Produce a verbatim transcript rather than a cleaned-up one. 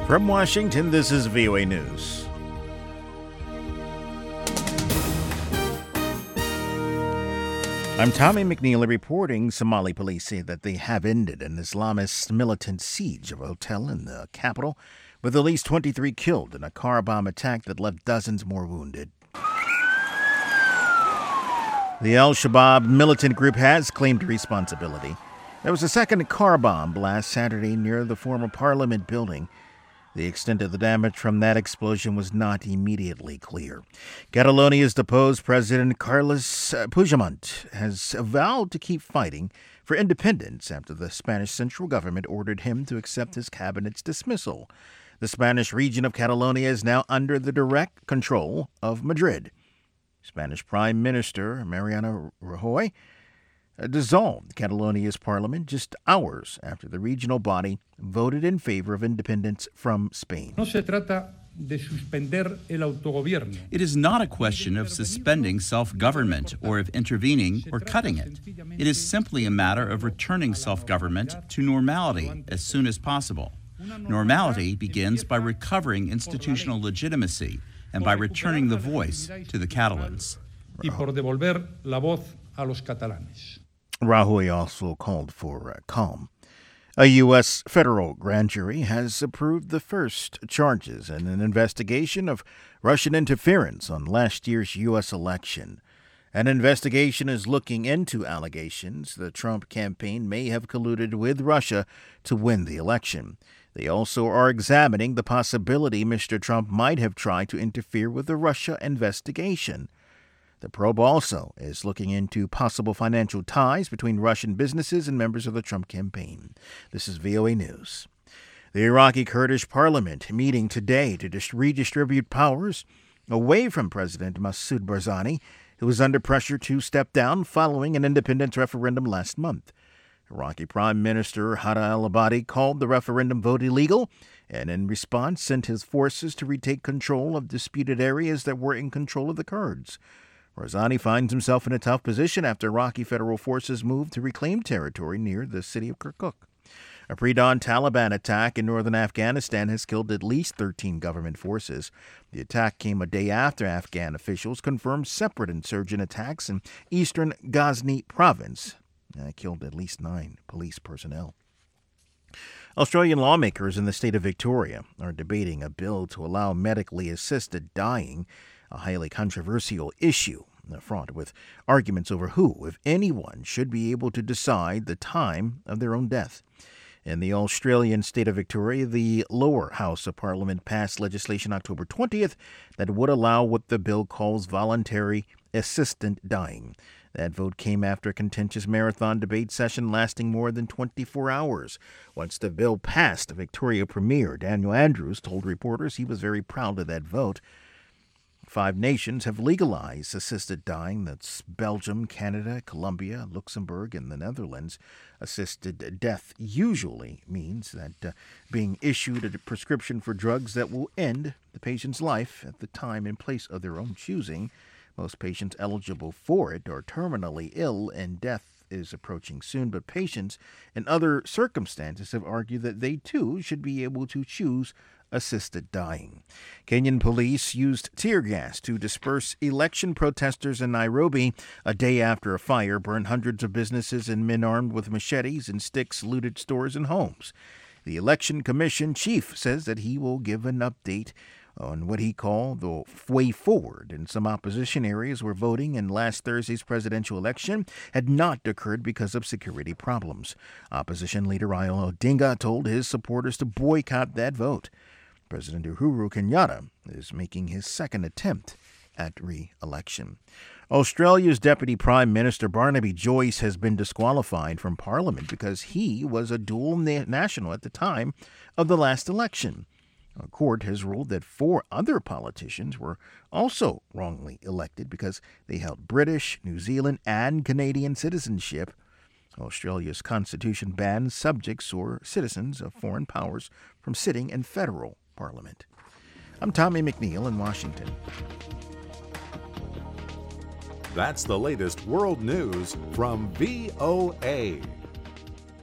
From Washington, this is V O A News. I'm Tommy McNeil reporting. Somali police say that they have ended an Islamist militant siege of a hotel in the capital, with at least twenty-three killed in a car bomb attack that left dozens more wounded. The Al-Shabaab militant group has claimed responsibility. There was a second car bomb blast Saturday near the former Parliament building. The extent of the damage from that explosion was not immediately clear. Catalonia's deposed President Carles Puigdemont has vowed to keep fighting for independence after the Spanish central government ordered him to accept his cabinet's dismissal. The Spanish region of Catalonia is now under the direct control of Madrid. Spanish Prime Minister Mariano Rajoy dissolved Catalonia's parliament just hours after the regional body voted in favor of independence from Spain. No se trata de suspender el autogobierno. It is not a question of suspending self-government or of intervening or cutting it. It is simply a matter of returning self-government to normality as soon as possible. Normality begins by recovering institutional legitimacy and by returning the voice to the Catalans. Y por devolver la voz a los catalanes. Rajoy also called for uh, calm. A U S federal grand jury has approved the first charges in an investigation of Russian interference on last year's U S election. An investigation is looking into allegations the Trump campaign may have colluded with Russia to win the election. They also are examining the possibility Mister Trump might have tried to interfere with the Russia investigation. The probe also is looking into possible financial ties between Russian businesses and members of the Trump campaign. This is V O A News. The Iraqi Kurdish parliament meeting today to dis- redistribute powers away from President Masoud Barzani, who was under pressure to step down following an independence referendum last month. Iraqi Prime Minister Haider al-Abadi called the referendum vote illegal and in response sent his forces to retake control of disputed areas that were in control of the Kurds. Barzani finds himself in a tough position after Iraqi federal forces moved to reclaim territory near the city of Kirkuk. A pre-dawn Taliban attack in northern Afghanistan has killed at least thirteen government forces. The attack came a day after Afghan officials confirmed separate insurgent attacks in eastern Ghazni province. That killed at least nine police personnel. Australian lawmakers in the state of Victoria are debating a bill to allow medically assisted dying, a highly controversial issue fraught with arguments over who, if anyone, should be able to decide the time of their own death. In the Australian state of Victoria, the lower house of Parliament passed legislation October twentieth that would allow what the bill calls voluntary assisted dying. That vote came after a contentious marathon debate session lasting more than twenty-four hours. Once the bill passed, Victoria Premier Daniel Andrews told reporters he was very proud of that vote. Five nations have legalized assisted dying. That's Belgium, Canada, Colombia, Luxembourg, and the Netherlands. Assisted death usually means that uh, being issued a prescription for drugs that will end the patient's life at the time and place of their own choosing. Most patients eligible for it are terminally ill and death is approaching soon, but patients in other circumstances have argued that they too should be able to choose assisted dying. Kenyan police used tear gas to disperse election protesters in Nairobi a day after a fire burned hundreds of businesses and men armed with machetes and sticks looted stores and homes. The Election Commission chief says that he will give an update on what he called the way forward in some opposition areas where voting in last Thursday's presidential election had not occurred because of security problems. Opposition leader Raila Odinga told his supporters to boycott that vote. President Uhuru Kenyatta is making his second attempt at re-election. Australia's Deputy Prime Minister Barnaby Joyce has been disqualified from Parliament because he was a dual na- national at the time of the last election. A court has ruled that four other politicians were also wrongly elected because they held British, New Zealand, and Canadian citizenship. Australia's constitution bans subjects or citizens of foreign powers from sitting in federal Parliament. I'm Tommy McNeil in Washington. That's the latest world news from V O A.